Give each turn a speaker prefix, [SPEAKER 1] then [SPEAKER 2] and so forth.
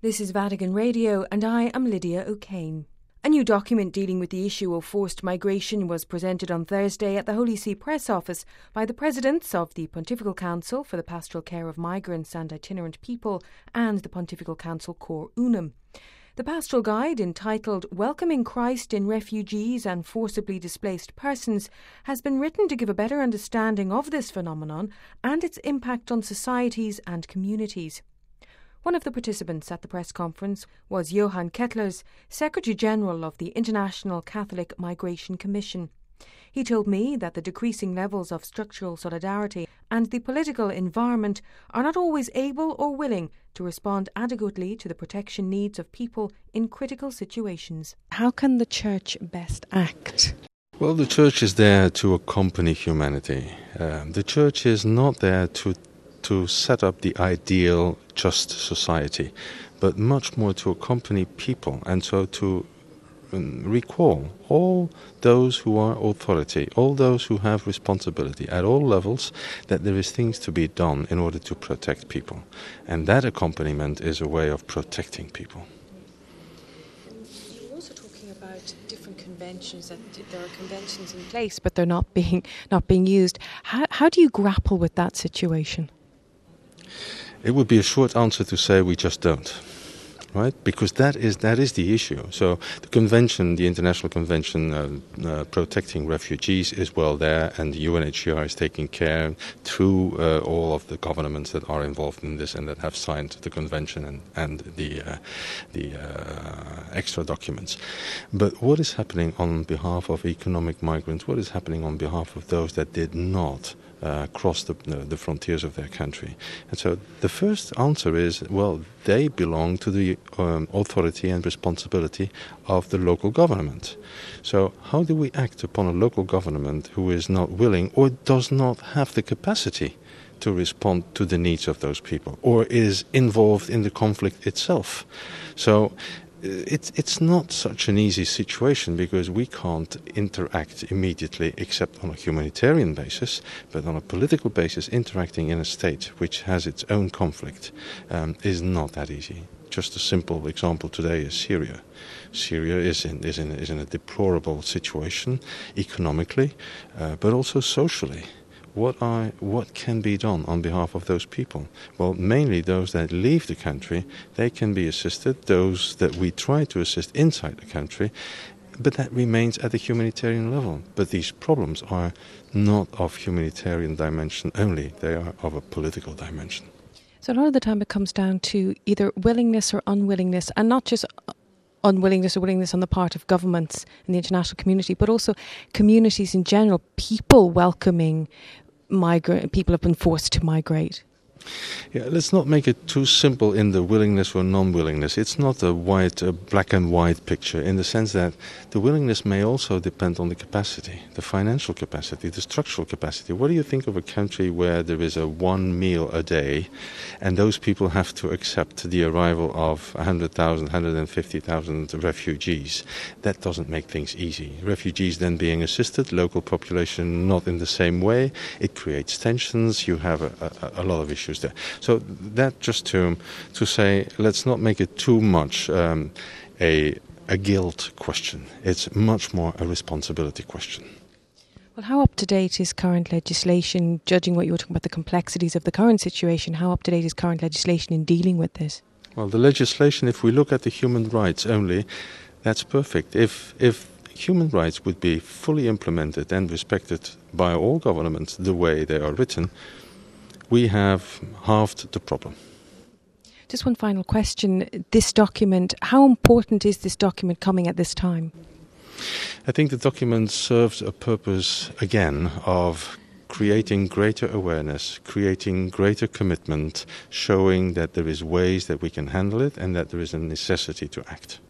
[SPEAKER 1] This is Vatican Radio, and I am Lydia O'Kane. A new document dealing with the issue of forced migration was presented on Thursday at the Holy See Press Office by the presidents of the Pontifical Council for the Pastoral Care of Migrants and Itinerant People and the Pontifical Council Cor Unum. The pastoral guide, entitled Welcoming Christ in Refugees and Forcibly Displaced Persons, has been written to give a better understanding of this phenomenon and its impact on societies and communities. One of the participants at the press conference was Johann Kettlers, Secretary-General of the International Catholic Migration Commission. He told me that the decreasing levels of structural solidarity and the political environment are not always able or willing to respond adequately to the protection needs of people in critical situations. How can the Church best act?
[SPEAKER 2] Well, the Church is there to accompany humanity. The Church is not there to set up the ideal just society, but much more to accompany people, and so to recall all those who are authority, all those who have responsibility at all levels, that there is things to be done in order to protect people. And that accompaniment is a way of protecting people.
[SPEAKER 1] You're also talking about different conventions, that there are conventions in place, but they're not being used. How do you grapple with that situation?
[SPEAKER 2] It would be a short answer to say we just don't, right? Because that is the issue. So the convention, the International Convention protecting refugees is well there, and the UNHCR is taking care through all of the governments that are involved in this and that have signed the convention and the extra documents. But what is happening on behalf of economic migrants? What is happening on behalf of those that did not cross the frontiers of their country? And so the first answer is, well, they belong to the authority and responsibility of the local government. So how do we act upon a local government who is not willing or does not have the capacity to respond to the needs of those people, or is involved in the conflict itself? So it's not such an easy situation, because we can't interact immediately except on a humanitarian basis, but on a political basis, interacting in a state which has its own conflict is not that easy. Just a simple example today is Syria. Syria is in a deplorable situation economically, but also socially. What can be done on behalf of those people? Well, mainly those that leave the country, they can be assisted. Those that we try to assist inside the country, but that remains at the humanitarian level. But these problems are not of humanitarian dimension only, they are of a political dimension.
[SPEAKER 1] So a lot of the time it comes down to either willingness or unwillingness, and not just unwillingness or willingness on the part of governments and the international community, but also communities in general, people welcoming people have been forced to migrate.
[SPEAKER 2] Yeah, let's not make it too simple in the willingness or non-willingness. It's not a black and white picture, in the sense that the willingness may also depend on the capacity, the financial capacity, the structural capacity. What do you think of a country where there is a one meal a day and those people have to accept the arrival of 100,000, 150,000 refugees? That doesn't make things easy. Refugees then being assisted, local population not in the same way. It creates tensions. You have a lot of issues there. So that just to say, let's not make it too much a guilt question. It's much more a responsibility question.
[SPEAKER 1] Well, how up-to-date is current legislation, judging what you were talking about, the complexities of the current situation, how up-to-date is current legislation in dealing with this?
[SPEAKER 2] Well, the legislation, if we look at the human rights only, that's perfect. If human rights would be fully implemented and respected by all governments the way they are written, we have halved the problem.
[SPEAKER 1] Just one final question. This document, how important is this document coming at this time?
[SPEAKER 2] I think the document serves a purpose, again, of creating greater awareness, creating greater commitment, showing that there is ways that we can handle it and that there is a necessity to act.